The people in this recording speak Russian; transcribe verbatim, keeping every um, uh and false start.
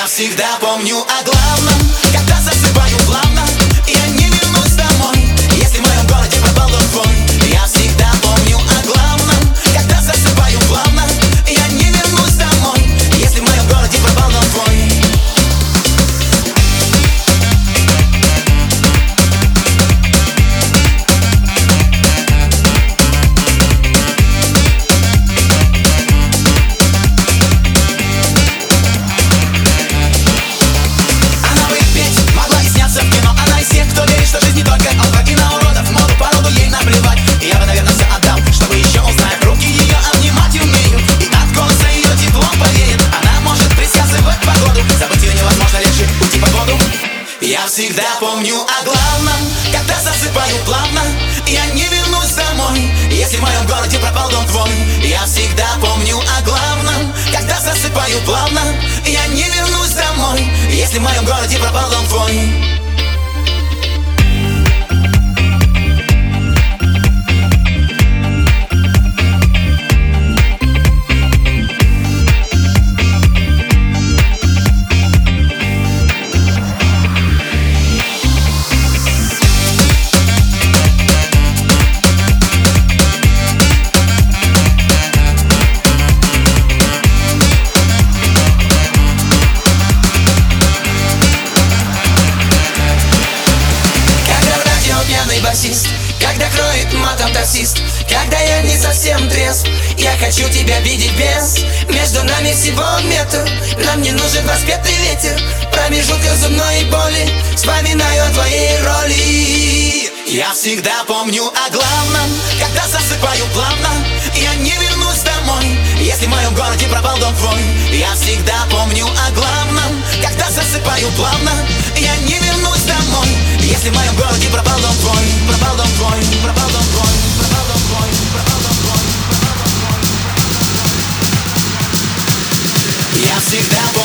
Я всегда помню о главном, когда засыпаю плавно. Я не вернусь домой, если в моем городе пропал дом твой. Я всегда помню о главном, когда засыпаю плавно. Я не вернусь домой, если в моем городе пропал дом твой. Я всегда помню о главном, когда засыпаю плавно. Я не вернусь домой, если в моем городе пропал дом твой. Я всегда помню о главном, когда засыпаю плавно. Я не вернусь домой, если в моем городе пропал дом твой. Басист, когда кроет матом таксист, когда я не совсем трезв, я хочу тебя видеть без. Между нами всего метр, нам не нужен воспетый ветер. Промежутка зубной боли, вспоминаю о твоей роли. Я всегда помню о главном, когда засыпаю плавно. Я не вернусь домой, если в моем городе пропал дом твой. Я всегда помню о главном, когда засыпаю плавно. Я не вернусь домой, если в моем городе пропал дом твой. Пропал дом твой, пропал дом твой, пропал дом твой, пропал дом твой, пропал дом твой. Я всегда помню.